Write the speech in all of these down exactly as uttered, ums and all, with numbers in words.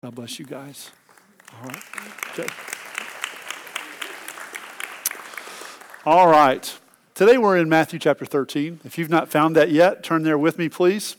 God bless you guys. All right. Okay. All right. Today we're in Matthew chapter thirteen. If you've not found that yet, turn there with me, please.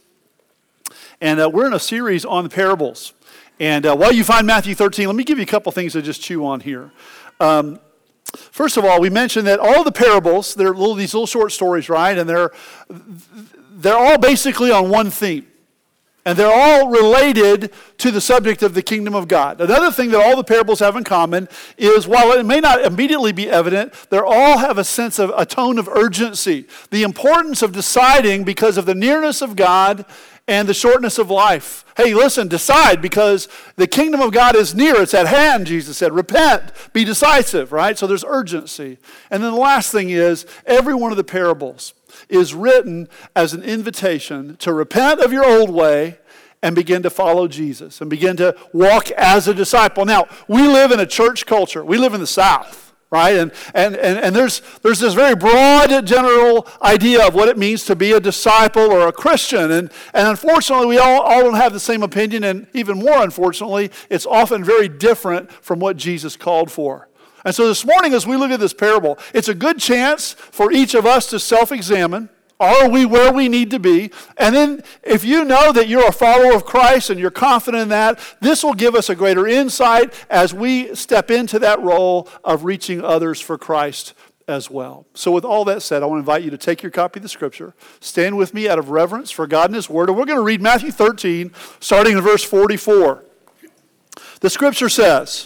And uh, we're in a series on the parables. And uh, while you find Matthew thirteen, let me give you a couple things to just chew on here. Um, first of all, we mentioned that all the parables, they're little, these little short stories, right? And they're they're all basically on one theme. And they're all related to the subject of the kingdom of God. Another thing that all the parables have in common is, while it may not immediately be evident, they all have a sense of a tone of urgency. The importance of deciding because of the nearness of God and the shortness of life. Hey, listen, decide because the kingdom of God is near. It's at hand, Jesus said. Repent, be decisive, right? So there's urgency. And then the last thing is, every one of the parables is written as an invitation to repent of your old way and begin to follow Jesus and begin to walk as a disciple. Now, we live in a church culture. We live in the South, right? And and and, and there's there's this very broad general idea of what it means to be a disciple or a Christian. And, and unfortunately, we all, all don't have the same opinion. And even more unfortunately, it's often very different from what Jesus called for. And so this morning, as we look at this parable, it's a good chance for each of us to self-examine. Are we where we need to be? And then if you know that you're a follower of Christ and you're confident in that, this will give us a greater insight as we step into that role of reaching others for Christ as well. So with all that said, I want to invite you to take your copy of the Scripture, stand with me out of reverence for God and His Word, and we're going to read Matthew thirteen, starting in verse forty-four. The Scripture says,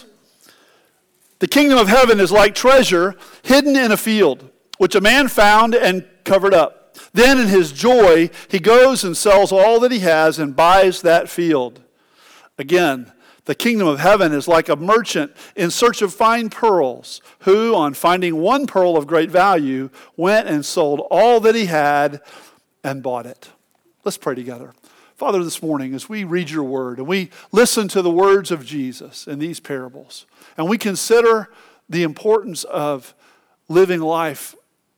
"The kingdom of heaven is like treasure hidden in a field, which a man found and covered up. Then in his joy, he goes and sells all that he has and buys that field." Again, the kingdom of heaven is like a merchant in search of fine pearls, who, on finding one pearl of great value, went and sold all that he had and bought it. Let's pray together. Father, this morning, as we read your word and we listen to the words of Jesus in these parables, and we consider the importance of living life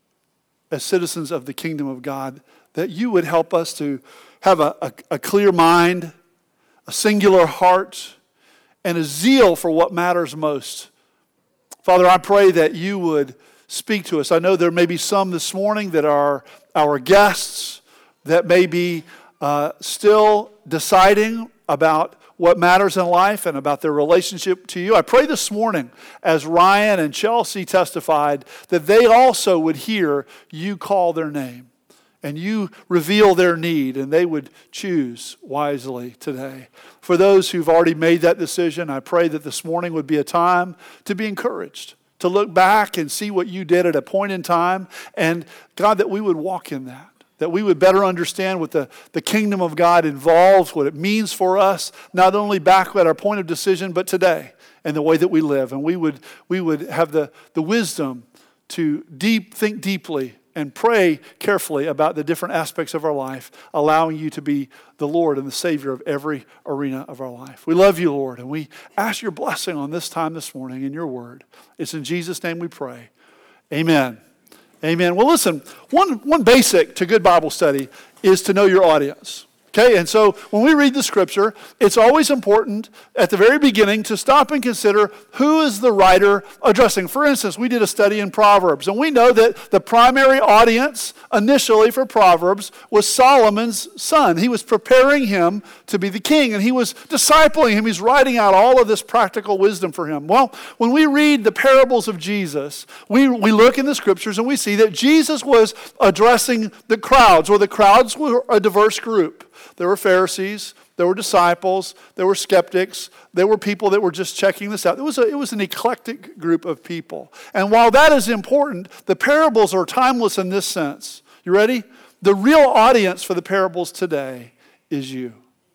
as citizens of the kingdom of God, that you would help us to have a, a, a clear mind, a singular heart, and a zeal for what matters most. Father, I pray that you would speak to us. I know there may be some this morning that are our guests that may be uh, still deciding about what matters in life and about their relationship to you. I pray this morning, as Ryan and Chelsea testified, that they also would hear you call their name and you reveal their need, and they would choose wisely today. For those who've already made that decision, I pray that this morning would be a time to be encouraged, to look back and see what you did at a point in time, and God, that we would walk in that. That we would better understand what the, the kingdom of God involves, what it means for us, not only back at our point of decision, but today and the way that we live. And we would we would have the, the wisdom to deep think deeply and pray carefully about the different aspects of our life, allowing you to be the Lord and the Savior of every arena of our life. We love you, Lord, and we ask your blessing on this time this morning in your word. It's in Jesus' name we pray. Amen. Amen. Well, listen, one, one basic to good Bible study is to know your audience. Okay, and so when we read the Scripture, it's always important at the very beginning to stop and consider who is the writer addressing. For instance, we did a study in Proverbs, and we know that the primary audience initially for Proverbs was Solomon's son. He was preparing him to be the king, and he was discipling him. He's writing out all of this practical wisdom for him. Well, when we read the parables of Jesus, we, we look in the Scriptures and we see that Jesus was addressing the crowds, or the crowds were a diverse group. There were Pharisees, there were disciples, there were skeptics, there were people that were just checking this out. It was, a, it was an eclectic group of people. And while that is important, the parables are timeless in this sense. You ready? The real audience for the parables today is you.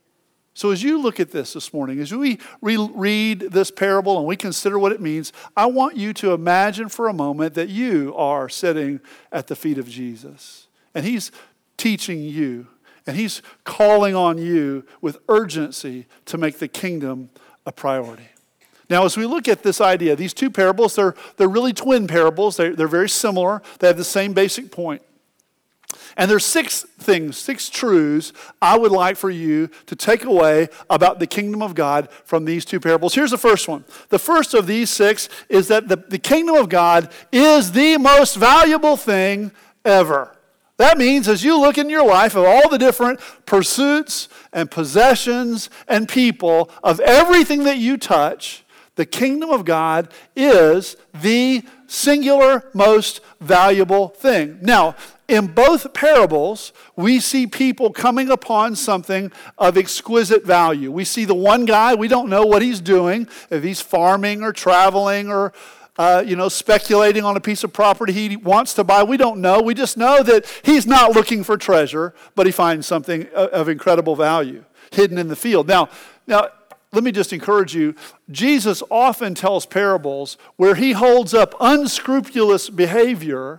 So as you look at this this morning, as we re- read this parable and we consider what it means, I want you to imagine for a moment that you are sitting at the feet of Jesus. And he's teaching you. And he's calling on you with urgency to make the kingdom a priority. Now, as we look at this idea, these two parables, they're, they're really twin parables. They're, they're very similar. They have the same basic point. And there's six things, six truths I would like for you to take away about the kingdom of God from these two parables. Here's the first one. The first of these six is that the, the kingdom of God is the most valuable thing ever. That means as you look in your life of all the different pursuits and possessions and people, of everything that you touch, the kingdom of God is the singular most valuable thing. Now, in both parables, we see people coming upon something of exquisite value. We see the one guy, we don't know what he's doing, if he's farming or traveling or uh, you know, speculating on a piece of property he wants to buy. We don't know. We just know that he's not looking for treasure, but he finds something of incredible value hidden in the field. Now, now, let me just encourage you, Jesus often tells parables where he holds up unscrupulous behavior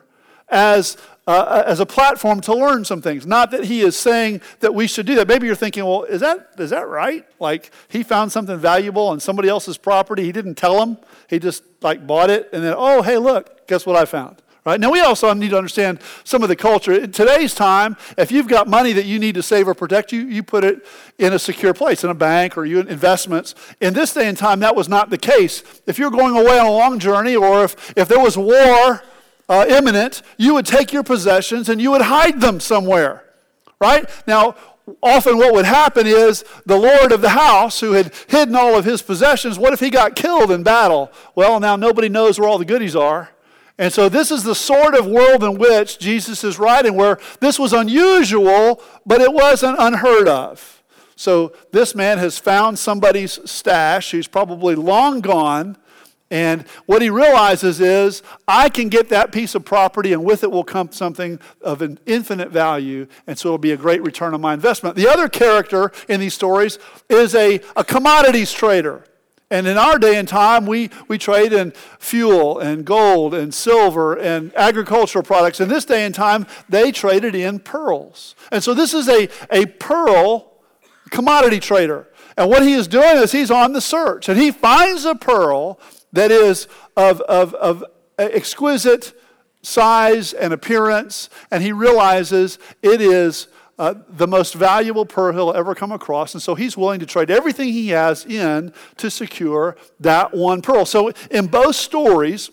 as Uh, as a platform to learn some things. Not that he is saying that we should do that. Maybe you're thinking, well, is that is that right? Like he found something valuable on somebody else's property. He didn't tell him. He just like bought it and then, oh, hey, look, guess what I found? Right? Now, we also need to understand some of the culture. In today's time, if you've got money that you need to save or protect, you, you put it in a secure place, in a bank or you in investments. In this day and time, that was not the case. If you're going away on a long journey or if, if there was war Uh, imminent, you would take your possessions and you would hide them somewhere, right? Now, often what would happen is the lord of the house who had hidden all of his possessions, what if he got killed in battle? Well, now nobody knows where all the goodies are. And so this is the sort of world in which Jesus is writing, where this was unusual, but it wasn't unheard of. So this man has found somebody's stash who's probably long gone. And what he realizes is, I can get that piece of property and with it will come something of an infinite value. And so it'll be a great return on my investment. The other character in these stories is a, a commodities trader. And in our day and time, we, we trade in fuel and gold and silver and agricultural products. In this day and time, they traded in pearls. And so this is a, a pearl commodity trader. And what he is doing is he's on the search. And he finds a pearl that is of, of, of exquisite size and appearance, and he realizes it is uh, the most valuable pearl he'll ever come across, and so he's willing to trade everything he has in to secure that one pearl. So in both stories,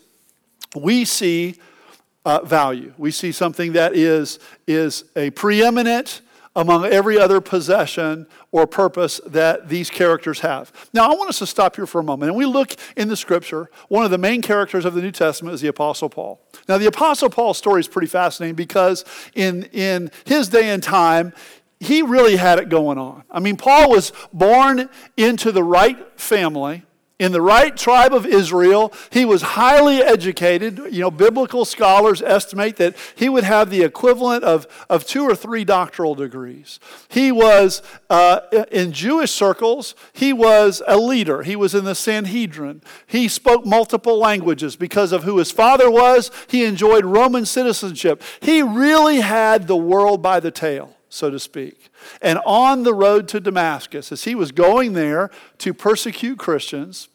we see uh, value. We see something that is, is a preeminent among every other possession or purpose that these characters have. Now, I want us to stop here for a moment. And we look in the scripture, one of the main characters of the New Testament is the Apostle Paul. Now, the Apostle Paul's story is pretty fascinating because in, in his day and time, he really had it going on. I mean, Paul was born into the right family, in the right tribe of Israel. He was highly educated. You know, biblical scholars estimate that he would have the equivalent of, of two or three doctoral degrees. He was, uh, in Jewish circles, he was a leader. He was in the Sanhedrin. He spoke multiple languages because of who his father was. He enjoyed Roman citizenship. He really had the world by the tail, so to speak. And on the road to Damascus, as he was going there to persecute Christians,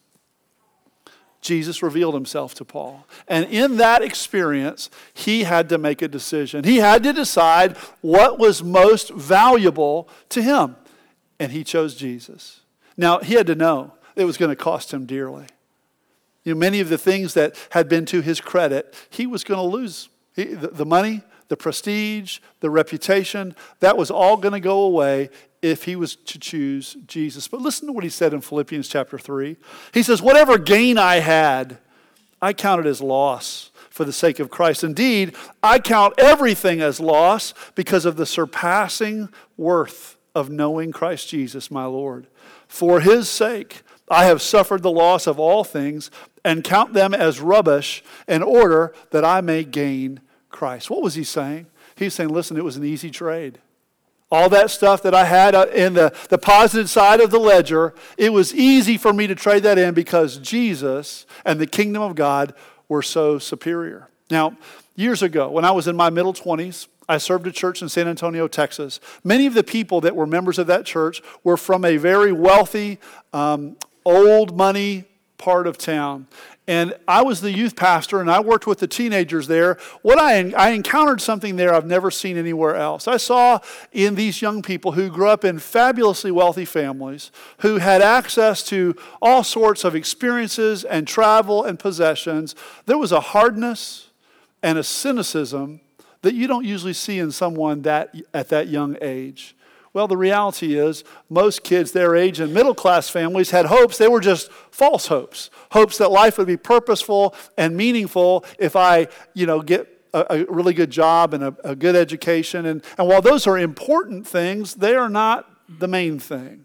Jesus revealed himself to Paul. And in that experience, he had to make a decision. He had to decide what was most valuable to him. And he chose Jesus. Now, he had to know it was going to cost him dearly. You know, many of the things that had been to his credit, he was going to lose. He, the, the money, the prestige, the reputation, that was all going to go away if he was to choose Jesus. But listen to what he said in Philippians chapter three. He says, whatever gain I had, I counted as loss for the sake of Christ. Indeed, I count everything as loss because of the surpassing worth of knowing Christ Jesus, my Lord. For his sake, I have suffered the loss of all things and count them as rubbish in order that I may gain Christ. What was he saying? He's saying, listen, it was an easy trade. All that stuff that I had in the, the positive side of the ledger, it was easy for me to trade that in because Jesus and the kingdom of God were so superior. Now, years ago, when I was in my middle twenties, I served a church in San Antonio, Texas. Many of the people that were members of that church were from a very wealthy, um, old money part of town. And I was the youth pastor, and I worked with the teenagers there. What I, I encountered something there I've never seen anywhere else. I saw in these young people who grew up in fabulously wealthy families, who had access to all sorts of experiences and travel and possessions, there was a hardness and a cynicism that you don't usually see in someone that at that young age. Well, the reality is most kids their age in middle-class families had hopes. They were just false hopes. Hopes that life would be purposeful and meaningful if I, you know, get a, a really good job and a, a good education. And, and while those are important things, they are not the main thing.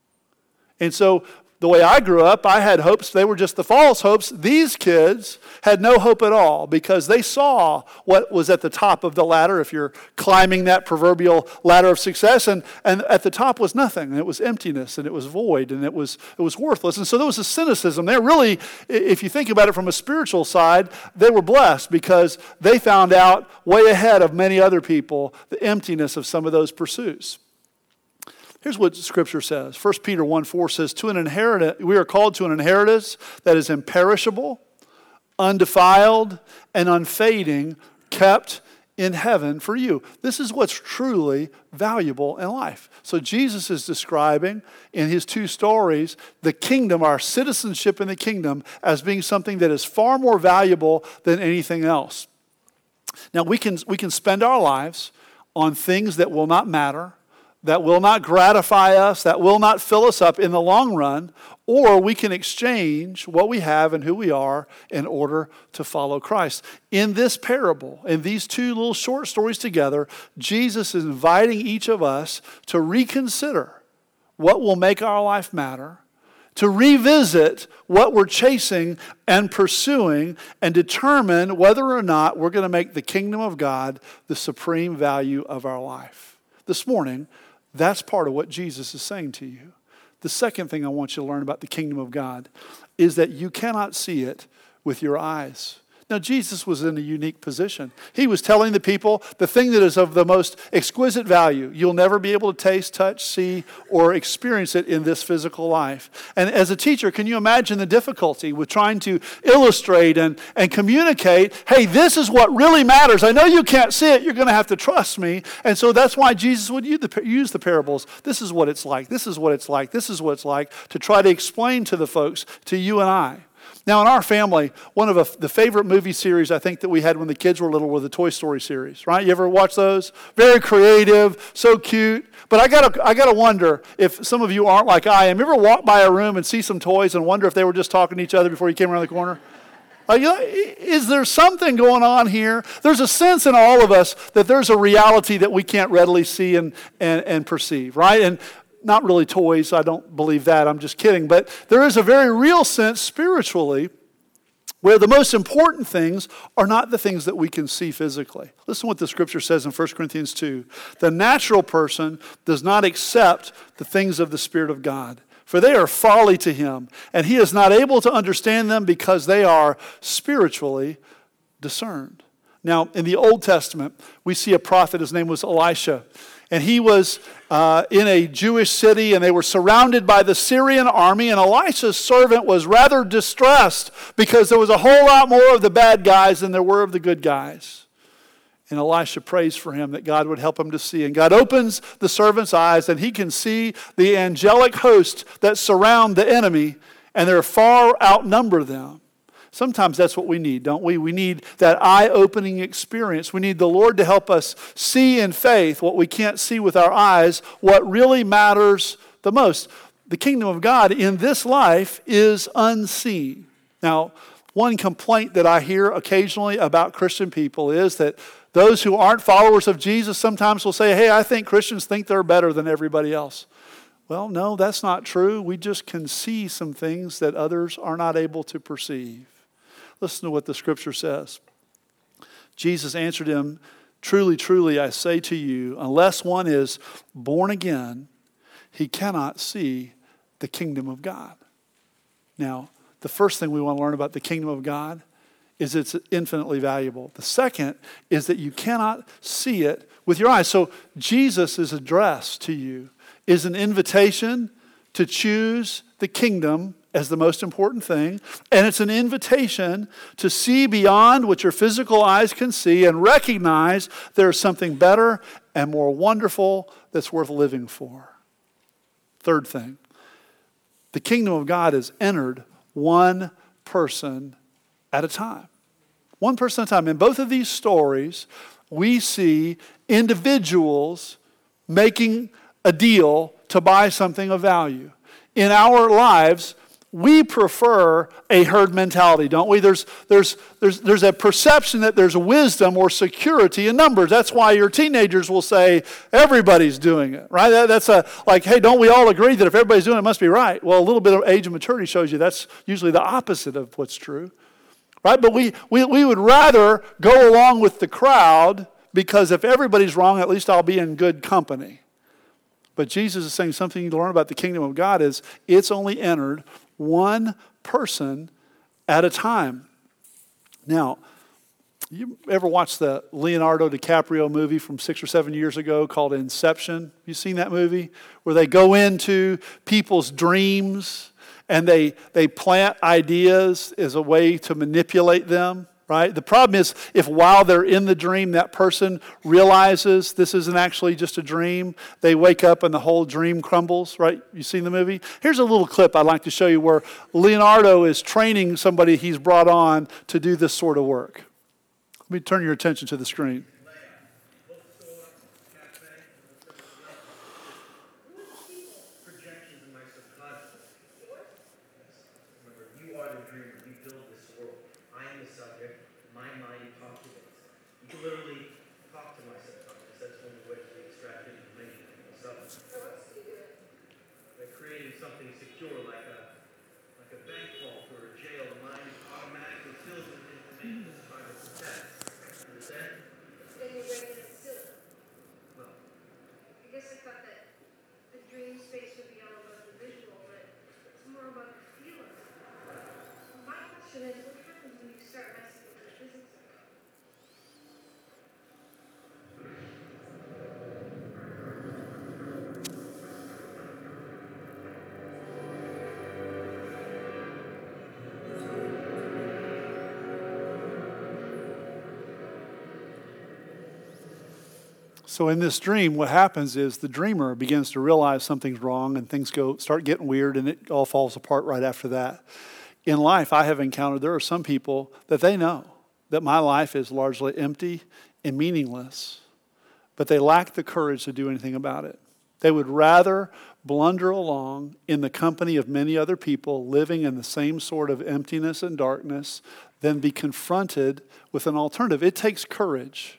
And so the way I grew up, I had hopes. They were just the false hopes. These kids had no hope at all because they saw what was at the top of the ladder, if you're climbing that proverbial ladder of success, and, and at the top was nothing, and it was emptiness, and it was void, and it was it was worthless. And so there was a cynicism there. Really, if you think about it from a spiritual side, they were blessed because they found out way ahead of many other people the emptiness of some of those pursuits. Here's what Scripture says. First Peter one four says, "To an inheritance, we are called to an inheritance that is imperishable, undefiled, and unfading, kept in heaven for you." This is what's truly valuable in life. So Jesus is describing in his two stories the kingdom, our citizenship in the kingdom, as being something that is far more valuable than anything else. Now we can we can spend our lives on things that will not matter, that will not gratify us, that will not fill us up in the long run, or we can exchange what we have and who we are in order to follow Christ. In this parable, in these two little short stories together, Jesus is inviting each of us to reconsider what will make our life matter, to revisit what we're chasing and pursuing, and determine whether or not we're going to make the kingdom of God the supreme value of our life. This morning, that's part of what Jesus is saying to you. The second thing I want you to learn about the kingdom of God is that you cannot see it with your eyes. Now, Jesus was in a unique position. He was telling the people the thing that is of the most exquisite value. You'll never be able to taste, touch, see, or experience it in this physical life. And as a teacher, can you imagine the difficulty with trying to illustrate and, and communicate, hey, this is what really matters. I know you can't see it. You're going to have to trust me. And so that's why Jesus would use the parables. This is what it's like. This is what it's like. This is what it's like to try to explain to the folks, to you and I. Now, in our family, one of a, the favorite movie series I think that we had when the kids were little were the Toy Story series, right? You ever watch those? Very creative, so cute. But I gotta, I gotta wonder if some of you aren't like I am. You ever walk by a room and see some toys and wonder if they were just talking to each other before you came around the corner? Like, is there something going on here? There's a sense in all of us that there's a reality that we can't readily see and, and, and perceive, right? And not really toys, I don't believe that, I'm just kidding. But there is a very real sense spiritually where the most important things are not the things that we can see physically. Listen to what the Scripture says in First Corinthians two. The natural person does not accept the things of the Spirit of God, for they are folly to him, and he is not able to understand them because they are spiritually discerned. Now, in the Old Testament, we see a prophet, his name was Elisha. And he was uh, in a Jewish city, and they were surrounded by the Syrian army. And Elisha's servant was rather distressed because there was a whole lot more of the bad guys than there were of the good guys. And Elisha prays for him that God would help him to see. And God opens the servant's eyes, and he can see the angelic host that surround the enemy, and they're far outnumber them. Sometimes that's what we need, don't we? We need that eye-opening experience. We need the Lord to help us see in faith what we can't see with our eyes, what really matters the most. The kingdom of God in this life is unseen. Now, one complaint that I hear occasionally about Christian people is that those who aren't followers of Jesus sometimes will say, hey, I think Christians think they're better than everybody else. Well, no, that's not true. We just can see some things that others are not able to perceive. Listen to what the Scripture says. Jesus answered him, truly, truly, I say to you, unless one is born again, he cannot see the kingdom of God. Now, the first thing we want to learn about the kingdom of God is it's infinitely valuable. The second is that you cannot see it with your eyes. So Jesus' address to you is an invitation to choose the kingdom as the most important thing. And it's an invitation to see beyond what your physical eyes can see and recognize there's something better and more wonderful that's worth living for. Third thing, the kingdom of God is entered one person at a time. One person at a time. In both of these stories, we see individuals making a deal to buy something of value. In our lives, we prefer a herd mentality, don't we? There's, there's, there's, there's a perception that there's wisdom or security in numbers. That's why your teenagers will say, everybody's doing it, right? That, that's a, like, hey, don't we all agree that if everybody's doing it, it must be right? Well, a little bit of age and maturity shows you that's usually the opposite of what's true, right? But we, we, we would rather go along with the crowd because if everybody's wrong, at least I'll be in good company. But Jesus is saying something you learn about the kingdom of God is it's only entered one person at a time. Now, you ever watched the Leonardo DiCaprio movie from six or seven years ago called Inception? You seen that movie? Where they go into people's dreams and they, they plant ideas as a way to manipulate them. Right? The problem is if while they're in the dream, that person realizes this isn't actually just a dream, they wake up and the whole dream crumbles, right? You seen the movie? Here's a little clip I'd like to show you where Leonardo is training somebody he's brought on to do this sort of work. Let me turn your attention to the screen. Literally talk to my subconscious. That's one way to extract information from myself. They're creating something secure like a like a bank vault or a jail. The mind automatically fills it with information it's trying to protect. Understand? Then you're breaking it still. Well, I guess I thought that the dream space would be all about the visual, but it's more about the feeling. My question is, what happens when you start messing with the physics of it? So in this dream, what happens is the dreamer begins to realize something's wrong and things go start getting weird and it all falls apart right after that. In life, I have encountered there are some people that they know that my life is largely empty and meaningless, but they lack the courage to do anything about it. They would rather blunder along in the company of many other people living in the same sort of emptiness and darkness than be confronted with an alternative. It takes courage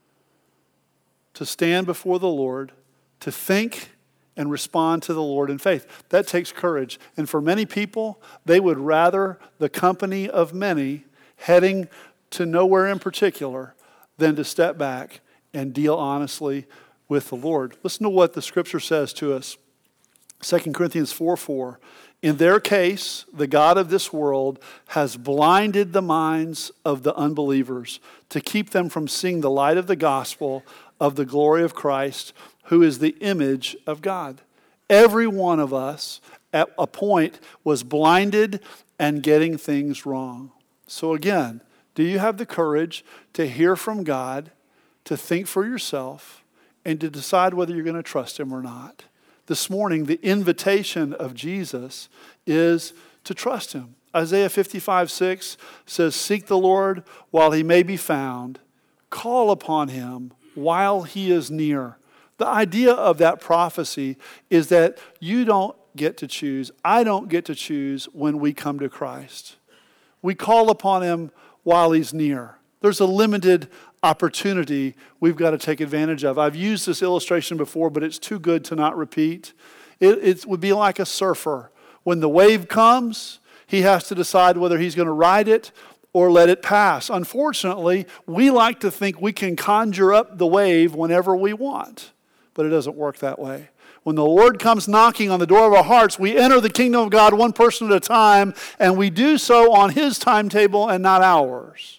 to stand before the Lord, to think and respond to the Lord in faith. That takes courage. And for many people, they would rather the company of many heading to nowhere in particular than to step back and deal honestly with the Lord. Listen to what the scripture says to us. Second Corinthians four four. In their case, the God of this world has blinded the minds of the unbelievers to keep them from seeing the light of the gospel of the glory of Christ, who is the image of God. Every one of us at a point was blinded and getting things wrong. So again, do you have the courage to hear from God, to think for yourself, and to decide whether you're going to trust Him or not? This morning, the invitation of Jesus is to trust Him. Isaiah fifty-five six says, "Seek the Lord while He may be found. Call upon Him while He is near." The idea of that prophecy is that you don't get to choose. I don't get to choose when we come to Christ. We call upon Him while He's near. There's a limited opportunity we've got to take advantage of. I've used this illustration before, but it's too good to not repeat. It, it would be like a surfer. When the wave comes, he has to decide whether he's going to ride it or let it pass. Unfortunately, we like to think we can conjure up the wave whenever we want, but it doesn't work that way. When the Lord comes knocking on the door of our hearts, we enter the kingdom of God one person at a time, and we do so on His timetable and not ours.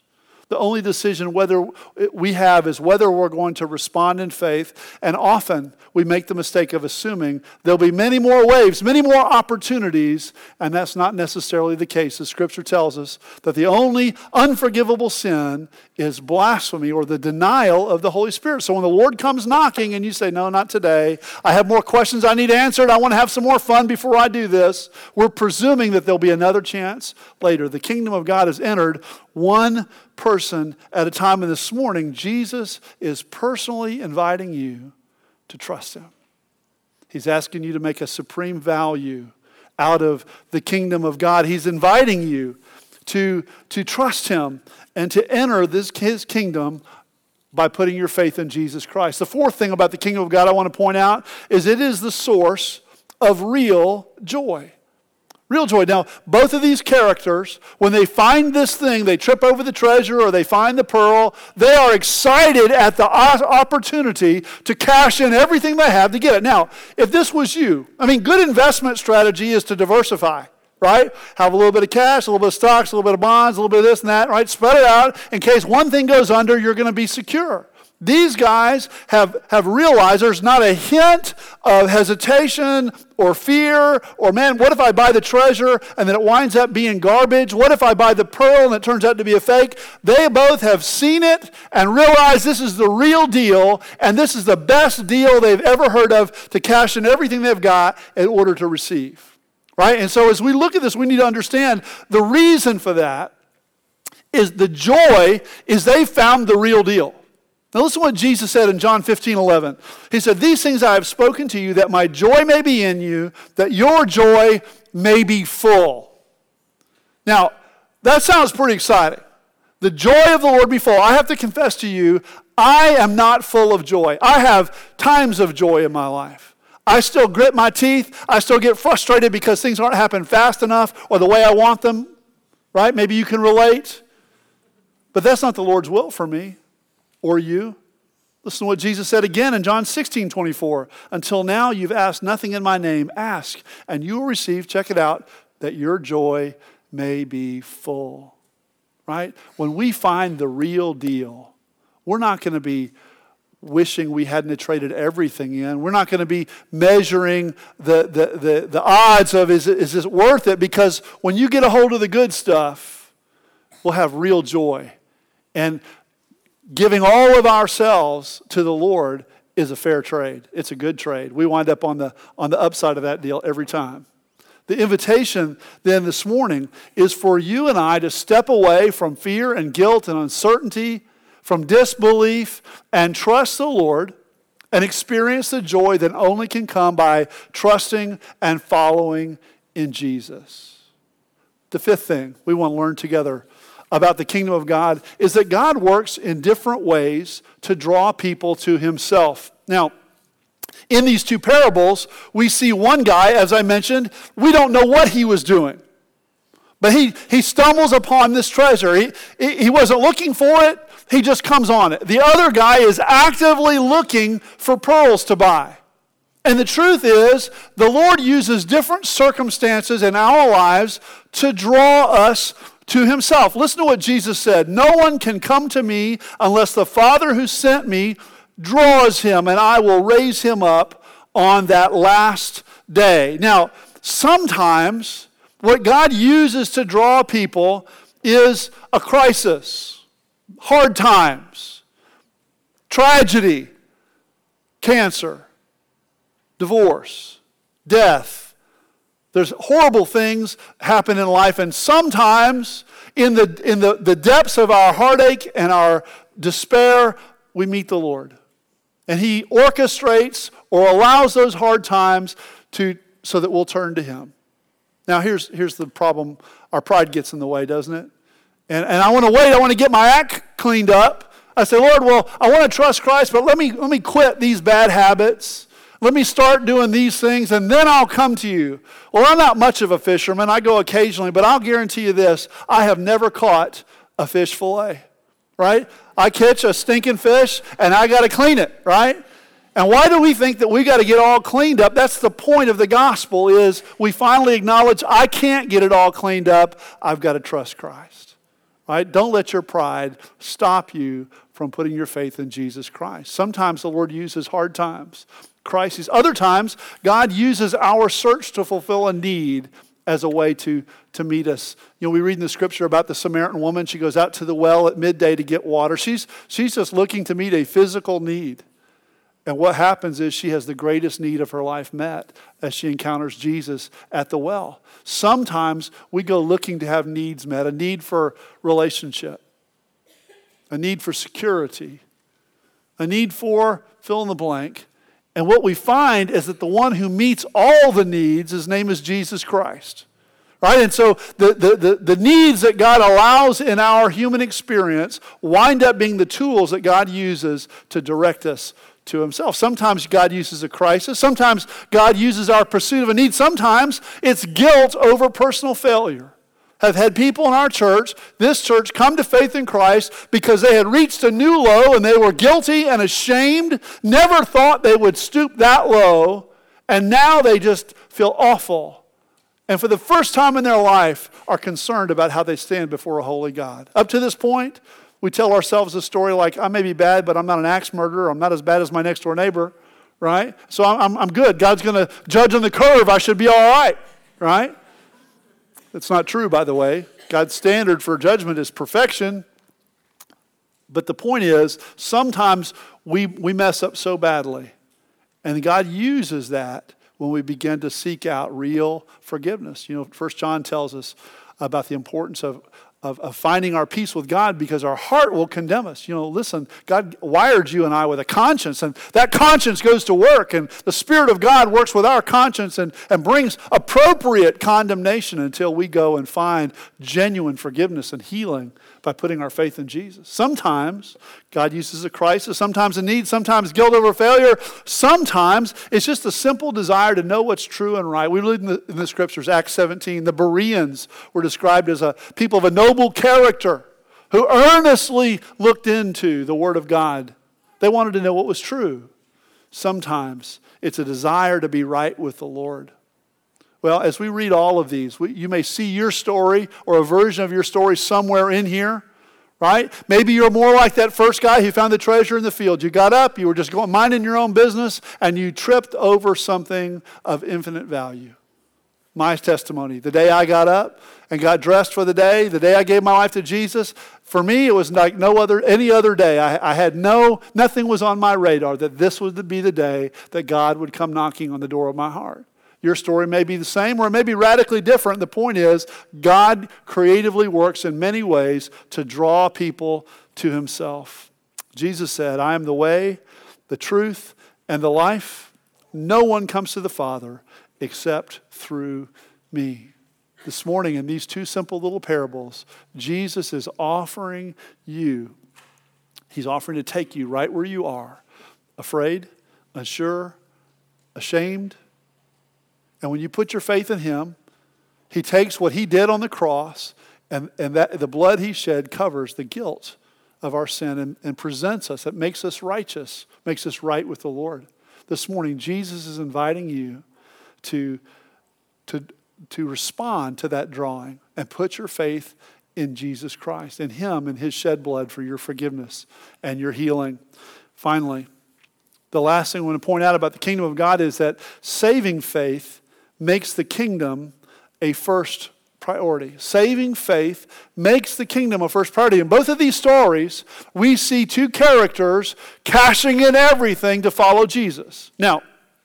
The only decision whether we have is whether we're going to respond in faith. And often we make the mistake of assuming there'll be many more waves, many more opportunities, and that's not necessarily the case. The Scripture tells us that the only unforgivable sin is blasphemy or the denial of the Holy Spirit. So when the Lord comes knocking and you say, no, not today, I have more questions I need answered, I want to have some more fun before I do this, we're presuming that there'll be another chance later. The kingdom of God is entered one person at a time. And this morning, Jesus is personally inviting you to trust him. He's asking you to make a supreme value out of the kingdom of God. He's inviting you to, to trust him and to enter this, his kingdom by putting your faith in Jesus Christ. The fourth thing about the kingdom of God I want to point out is it is the source of real joy. Real joy. Now, both of these characters, when they find this thing, they trip over the treasure or they find the pearl, they are excited at the opportunity to cash in everything they have to get it. Now, if this was you, I mean, good investment strategy is to diversify, right? Have a little bit of cash, a little bit of stocks, a little bit of bonds, a little bit of this and that, right? Spread it out. In case one thing goes under, you're going to be secure. These guys have, have realized there's not a hint of hesitation or fear or, man, what if I buy the treasure and then it winds up being garbage? What if I buy the pearl and it turns out to be a fake? They both have seen it and realized this is the real deal and this is the best deal they've ever heard of to cash in everything they've got in order to receive, right? And so as we look at this, we need to understand the reason for that is the joy is they found the real deal. Now listen to what Jesus said in John fifteen eleven. He said, these things I have spoken to you that my joy may be in you, that your joy may be full. Now, that sounds pretty exciting. The joy of the Lord be full. I have to confess to you, I am not full of joy. I have times of joy in my life. I still grit my teeth. I still get frustrated because things aren't happening fast enough or the way I want them, right? Maybe you can relate. But that's not the Lord's will for me. Or you. Listen to what Jesus said again in John sixteen twenty-four. Until now you've asked nothing in my name. Ask, and you will receive, check it out, that your joy may be full. Right? When we find the real deal, we're not going to be wishing we hadn't traded everything in. We're not going to be measuring the, the, the, the odds of is, is this worth it? Because when you get a hold of the good stuff, we'll have real joy. And giving all of ourselves to the Lord is a fair trade. It's a good trade. We wind up on the, on the upside of that deal every time. The invitation then this morning is for you and I to step away from fear and guilt and uncertainty, from disbelief, and trust the Lord and experience the joy that only can come by trusting and following in Jesus. The fifth thing we want to learn together about the kingdom of God is that God works in different ways to draw people to himself. Now, in these two parables, we see one guy, as I mentioned, we don't know what he was doing. But he, he stumbles upon this treasure. He, he wasn't looking for it. He just comes on it. The other guy is actively looking for pearls to buy. And the truth is, the Lord uses different circumstances in our lives to draw us to himself. Listen to what Jesus said. No one can come to me unless the Father who sent me draws him, and I will raise him up on that last day. Now, sometimes what God uses to draw people is a crisis, hard times, tragedy, cancer, divorce, death. There's horrible things happen in life, and sometimes in the in the, the depths of our heartache and our despair, we meet the Lord. And he orchestrates or allows those hard times to so that we'll turn to him. Now here's here's the problem. Our pride gets in the way, doesn't it? And and I want to wait, I want to get my act cleaned up. I say, Lord, well, I want to trust Christ, but let me let me quit these bad habits. Let me start doing these things, and then I'll come to you. Well, I'm not much of a fisherman. I go occasionally, but I'll guarantee you this. I have never caught a fish fillet, right? I catch a stinking fish, and I got to clean it, right? And why do we think that we got to get all cleaned up? That's the point of the gospel is we finally acknowledge I can't get it all cleaned up. I've got to trust Christ. right? Don't let your pride stop you from putting your faith in Jesus Christ. Sometimes the Lord uses hard times, crises. Other times, God uses our search to fulfill a need as a way to, to meet us. You know, we read in the scripture about the Samaritan woman. She goes out to the well at midday to get water. She's, she's just looking to meet a physical need. And what happens is she has the greatest need of her life met as she encounters Jesus at the well. Sometimes we go looking to have needs met, a need for relationship, a need for security, a need for fill in the blank. And what we find is that the one who meets all the needs, his name is Jesus Christ. Right? And so the, the, the, the needs that God allows in our human experience wind up being the tools that God uses to direct us to himself. Sometimes God uses a crisis. Sometimes God uses our pursuit of a need. Sometimes it's guilt over personal failure. Have had people in our church, this church, come to faith in Christ because they had reached a new low and they were guilty and ashamed, never thought they would stoop that low, and now they just feel awful. And for the first time in their life are concerned about how they stand before a holy God. Up to this point, we tell ourselves a story like, I may be bad, but I'm not an axe murderer. I'm not as bad as my next door neighbor, right? So I'm, I'm good. God's going to judge on the curve. I should be all right, right? That's not true, by the way. God's standard for judgment is perfection. But the point is, sometimes we, we mess up so badly. And God uses that when we begin to seek out real forgiveness. You know, First John tells us about the importance of Of, of finding our peace with God because our heart will condemn us. You know, listen, God wired you and I with a conscience, and that conscience goes to work, and the Spirit of God works with our conscience and, and brings appropriate condemnation until we go and find genuine forgiveness and healing by putting our faith in Jesus. Sometimes God uses a crisis, sometimes a need, sometimes guilt over failure. Sometimes it's just a simple desire to know what's true and right. We read in the, in the scriptures, Acts seventeen, the Bereans were described as a people of a noble character who earnestly looked into the Word of God. They wanted to know what was true. Sometimes it's a desire to be right with the Lord. Well, as we read all of these, we, you may see your story or a version of your story somewhere in here, right? Maybe you're more like that first guy who found the treasure in the field. You got up, you were just going minding your own business, and you tripped over something of infinite value. My testimony, the day I got up and got dressed for the day, the day I gave my life to Jesus, for me it was like no other, any other day. I, I had no, nothing was on my radar that this would be the day that God would come knocking on the door of my heart. Your story may be the same or it may be radically different. The point is, God creatively works in many ways to draw people to himself. Jesus said, I am the way, the truth, and the life. No one comes to the Father except through me. This morning in these two simple little parables, Jesus is offering you, he's offering to take you right where you are, afraid, unsure, ashamed. And when you put your faith in him, he takes what he did on the cross and, and that the blood he shed covers the guilt of our sin and, and presents us. It makes us righteous, makes us right with the Lord. This morning, Jesus is inviting you to, to, to respond to that drawing and put your faith in Jesus Christ, in him and his shed blood for your forgiveness and your healing. Finally, the last thing I want to point out about the kingdom of God is that saving faith makes the kingdom a first priority. Saving faith makes the kingdom a first priority. In both of these stories, we see two characters cashing in everything to follow Jesus. Now,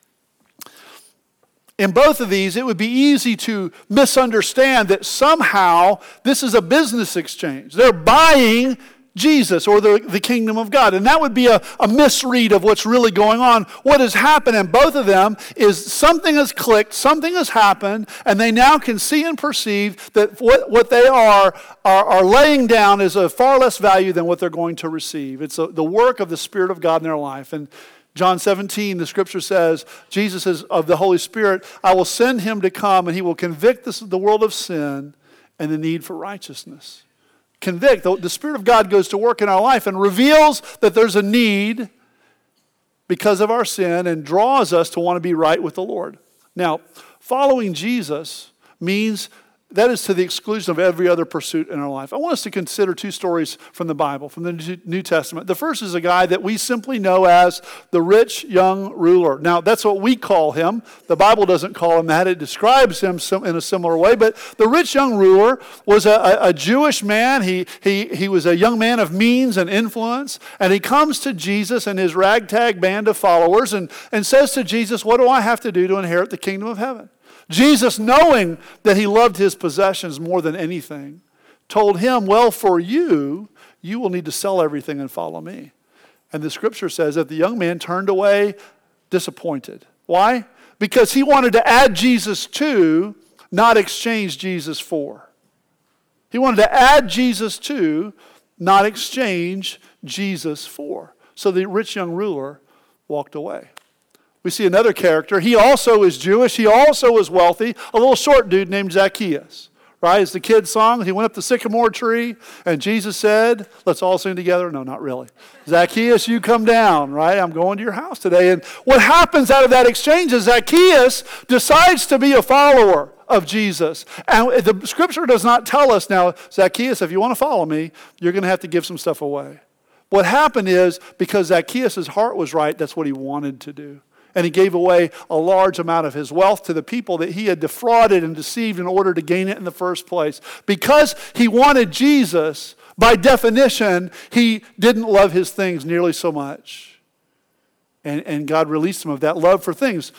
in both of these, it would be easy to misunderstand that somehow this is a business exchange. They're buying Jesus or the, the kingdom of God. And that would be a, a misread of what's really going on. What has happened in both of them is something has clicked, something has happened, and they now can see and perceive that what, what they are, are, are laying down is of far less value than what they're going to receive. It's a, the work of the Spirit of God in their life. And John seventeen, the scripture says, Jesus says of the Holy Spirit, I will send him to come and he will convict this, the world of sin and the need for righteousness. Convict. The Spirit of God goes to work in our life and reveals that there's a need because of our sin and draws us to want to be right with the Lord. Now, following Jesus means that is to the exclusion of every other pursuit in our life. I want us to consider two stories from the Bible, from the New Testament. The first is a guy that we simply know as the rich young ruler. Now, that's what we call him. The Bible doesn't call him that. It describes him in a similar way. But the rich young ruler was a, a Jewish man. He, he, he was a young man of means and influence. And he comes to Jesus and his ragtag band of followers and, and says to Jesus, what do I have to do to inherit the kingdom of heaven? Jesus, knowing that he loved his possessions more than anything, told him, well, for you, you will need to sell everything and follow me. And the scripture says that the young man turned away disappointed. Why? Because he wanted to add Jesus to, not exchange Jesus for. He wanted to add Jesus to, not exchange Jesus for. So the rich young ruler walked away. We see another character. He also is Jewish. He also is wealthy. A little short dude named Zacchaeus. Right? As the kids sung, he went up the sycamore tree and Jesus said, let's all sing together. No, not really. Zacchaeus, you come down, right? I'm going to your house today. And what happens out of that exchange is Zacchaeus decides to be a follower of Jesus. And the scripture does not tell us, now, Zacchaeus, if you want to follow me, you're going to have to give some stuff away. What happened is, because Zacchaeus' heart was right, that's what he wanted to do. And he gave away a large amount of his wealth to the people that he had defrauded and deceived in order to gain it in the first place. Because he wanted Jesus, by definition, he didn't love his things nearly so much. And, and God released him of that love for things.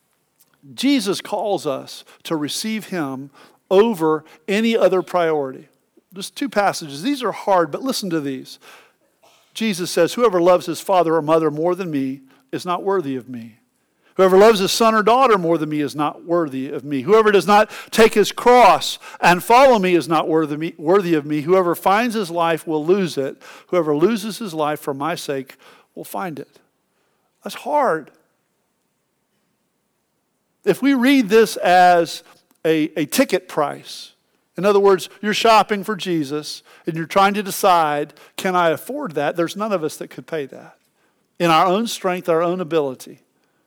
Jesus calls us to receive him over any other priority. Just two passages. These are hard, but listen to these. Jesus says, whoever loves his father or mother more than me is not worthy of me. Whoever loves his son or daughter more than me is not worthy of me. Whoever does not take his cross and follow me is not worthy of me. Whoever finds his life will lose it. Whoever loses his life for my sake will find it. That's hard. If we read this as a, a ticket price, in other words, you're shopping for Jesus and you're trying to decide, can I afford that? There's none of us that could pay that. In our own strength, our own ability.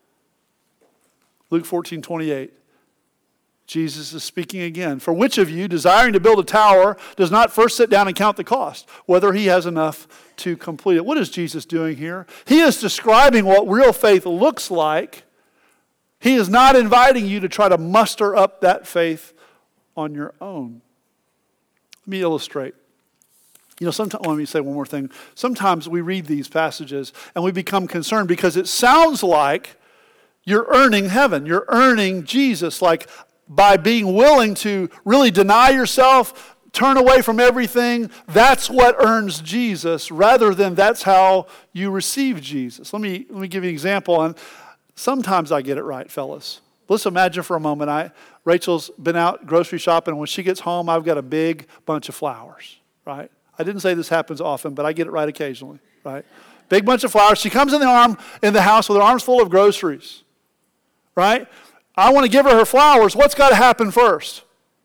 Luke fourteen twenty-eight. Jesus is speaking again. For which of you, desiring to build a tower, does not first sit down and count the cost, whether he has enough to complete it? What is Jesus doing here? He is describing what real faith looks like. He is not inviting you to try to muster up that faith on your own. Let me illustrate. You know, sometimes, let me say one more thing. Sometimes we read these passages and we become concerned because it sounds like you're earning heaven. You're earning Jesus. Like by being willing to really deny yourself, turn away from everything, that's what earns Jesus, rather than that's how you receive Jesus. Let me, let me give you an example. And sometimes I get it right, fellas. Let's imagine for a moment, I Rachel's been out grocery shopping, and when she gets home, I've got a big bunch of flowers, right? I didn't say this happens often, but I get it right occasionally, right? Big bunch of flowers. She comes in the arm in the house with her arms full of groceries, right? I want to give her her flowers. What's got to happen first?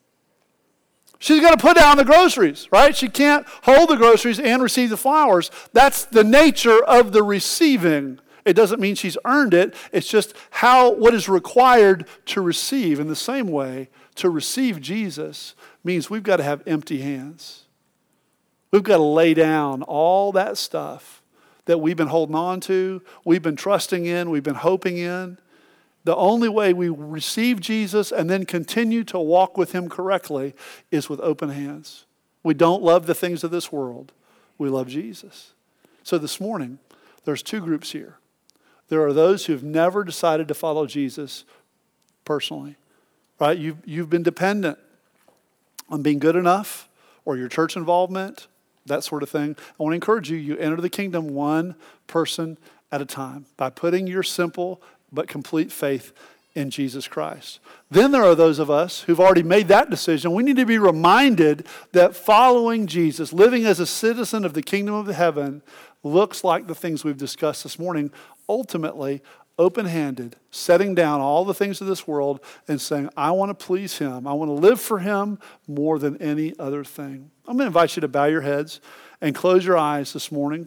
She's got to put down the groceries, right? She can't hold the groceries and receive the flowers. That's the nature of the receiving. It doesn't mean she's earned it. It's just how what is required to receive. In the same way, to receive Jesus means we've got to have empty hands. We've got to lay down all that stuff that we've been holding on to, we've been trusting in, we've been hoping in. The only way we receive Jesus and then continue to walk with him correctly is with open hands. We don't love the things of this world. We love Jesus. So this morning, there's two groups here. There are those who've never decided to follow Jesus personally, right? You've, you've been dependent on being good enough or your church involvement, that sort of thing. I want to encourage you, you enter the kingdom one person at a time by putting your simple but complete faith in Jesus Christ. Then there are those of us who've already made that decision. We need to be reminded that following Jesus, living as a citizen of the kingdom of heaven, looks like the things we've discussed this morning. Ultimately, open-handed, setting down all the things of this world and saying, I want to please him. I want to live for him more than any other thing. I'm going to invite you to bow your heads and close your eyes this morning.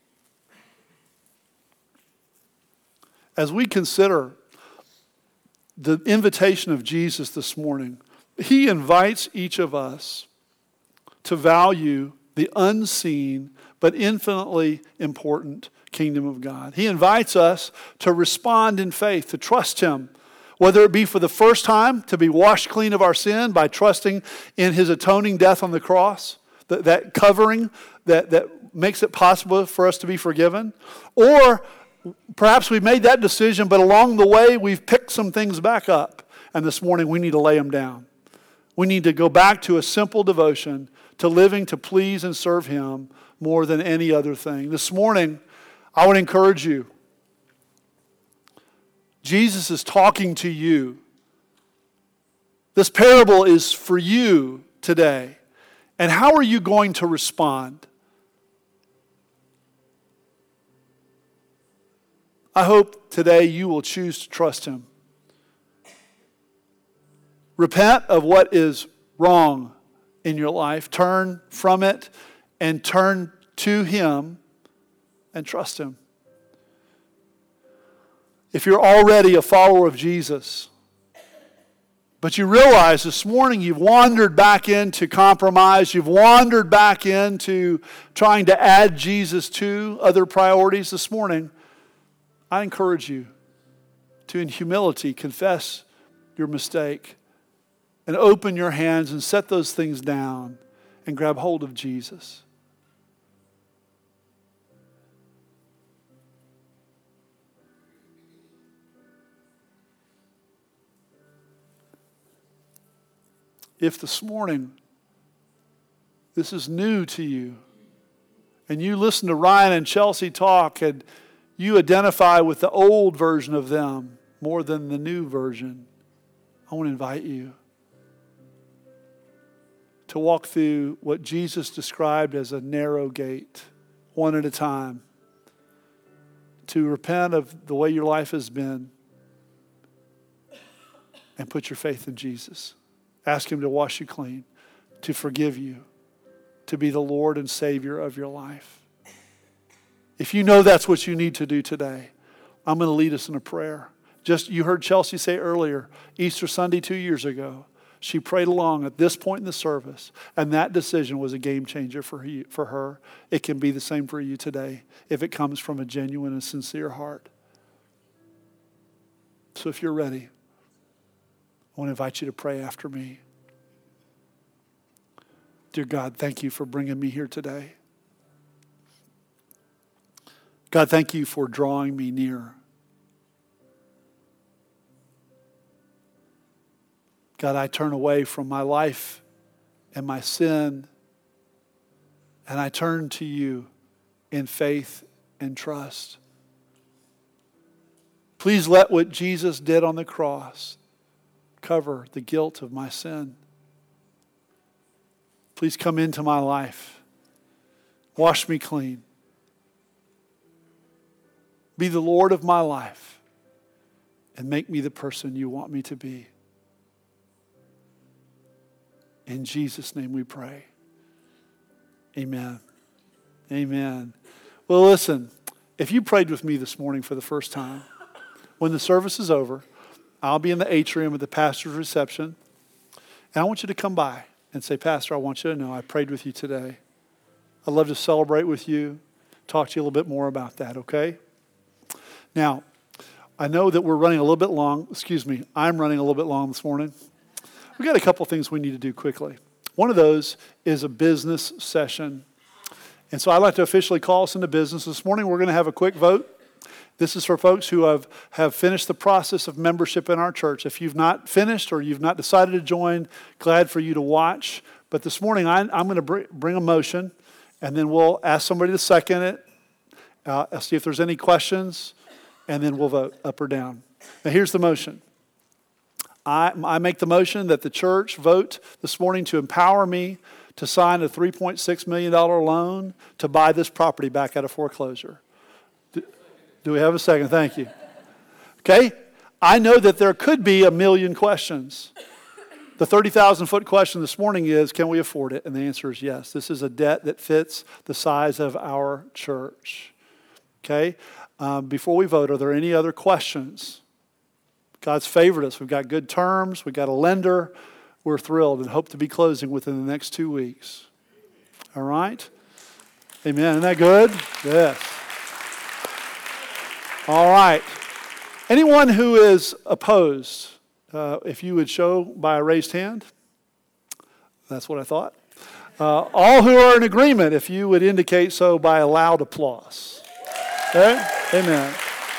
As we consider the invitation of Jesus this morning. He invites each of us to value the unseen but infinitely important kingdom of God. He invites us to respond in faith, to trust Him, whether it be for the first time, to be washed clean of our sin by trusting in His atoning death on the cross, that, that covering that, that makes it possible for us to be forgiven, or perhaps we've made that decision, but along the way we've picked some things back up, and this morning we need to lay them down. We need to go back to a simple devotion to living to please and serve Him more than any other thing. This morning, I would encourage you. Jesus is talking to you. This parable is for you today. And how are you going to respond? I hope today you will choose to trust Him. Repent of what is wrong in your life. Turn from it and turn to Him and trust Him. If you're already a follower of Jesus, but you realize this morning you've wandered back into compromise, you've wandered back into trying to add Jesus to other priorities this morning, I encourage you to, in humility, confess your mistake and open your hands and set those things down and grab hold of Jesus. If this morning this is new to you and you listen to Ryan and Chelsea talk and you identify with the old version of them more than the new version, I want to invite you to walk through what Jesus described as a narrow gate, one at a time, to repent of the way your life has been and put your faith in Jesus. Ask Him to wash you clean, to forgive you, to be the Lord and Savior of your life. If you know that's what you need to do today, I'm going to lead us in a prayer. Just, you heard Chelsea say earlier, Easter Sunday two years ago, she prayed along at this point in the service, and that decision was a game changer for you, for her. It can be the same for you today if it comes from a genuine and sincere heart. So if you're ready, I want to invite you to pray after me. Dear God, thank you for bringing me here today. God, thank you for drawing me near. God, I turn away from my life and my sin, and I turn to you in faith and trust. Please let what Jesus did on the cross cover the guilt of my sin. Please come into my life. Wash me clean. Be the Lord of my life and make me the person you want me to be. In Jesus' name we pray. Amen. Amen. Well, listen, if you prayed with me this morning for the first time, when the service is over, I'll be in the atrium at the pastor's reception, and I want you to come by and say, Pastor, I want you to know I prayed with you today. I'd love to celebrate with you, talk to you a little bit more about that, okay? Now, I know that we're running a little bit long. Excuse me, I'm running a little bit long this morning. We've got a couple things we need to do quickly. One of those is a business session. And so I'd like to officially call us into business. This morning we're going to have a quick vote. This is for folks who have, have finished the process of membership in our church. If you've not finished or you've not decided to join, glad for you to watch. But this morning I, I'm going to br- bring a motion, and then we'll ask somebody to second it. Uh, I'll see if there's any questions, and then we'll vote up or down. Now here's the motion. I, I make the motion that the church vote this morning to empower me to sign a three point six million dollars loan to buy this property back out of foreclosure. Do, do we have a second? Thank you. Okay? I know that there could be a million questions. The thirty thousand foot question this morning is, can we afford it? And the answer is yes. This is a debt that fits the size of our church. Okay? Um, before we vote, are there any other questions? God's favored us. We've got good terms. We've got a lender. We're thrilled and hope to be closing within the next two weeks. All right? Amen. Isn't that good? Yes. All right. Anyone who is opposed, uh, if you would show by a raised hand. That's what I thought. Uh, all who are in agreement, if you would indicate so by a loud applause. Okay? Amen.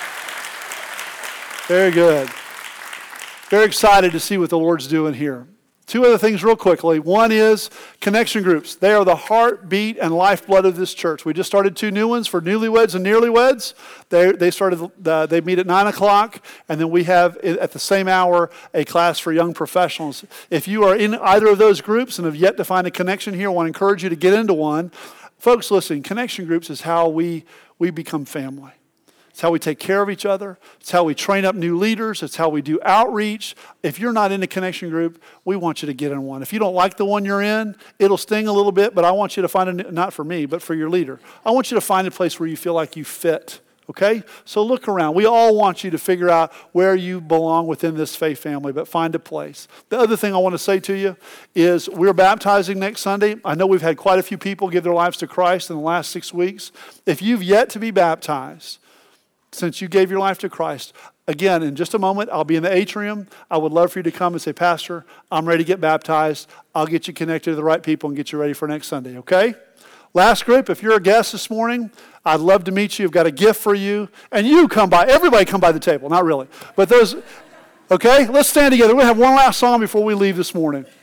Very good. Very excited to see what the Lord's doing here. Two other things real quickly. One is connection groups. They are the heartbeat and lifeblood of this church. We just started two new ones for newlyweds and nearlyweds. They they started. Uh, they meet at nine o'clock, and then we have at the same hour a class for young professionals. If you are in either of those groups and have yet to find a connection here, I want to encourage you to get into one. Folks, listen. Connection groups is how we we become family. It's how we take care of each other. It's how we train up new leaders. It's how we do outreach. If you're not in a connection group, we want you to get in one. If you don't like the one you're in, it'll sting a little bit, but I want you to find a, not for me, but for your leader. I want you to find a place where you feel like you fit, okay? So look around. We all want you to figure out where you belong within this faith family, but find a place. The other thing I want to say to you is we're baptizing next Sunday. I know we've had quite a few people give their lives to Christ in the last six weeks. If you've yet to be baptized, since you gave your life to Christ, again, in just a moment, I'll be in the atrium. I would love for you to come and say, Pastor, I'm ready to get baptized. I'll get you connected to the right people and get you ready for next Sunday, okay? Last group, if you're a guest this morning, I'd love to meet you. I've got a gift for you. And you come by. Everybody come by the table. Not really. But those, okay? Let's stand together. We'll have one last song before we leave this morning.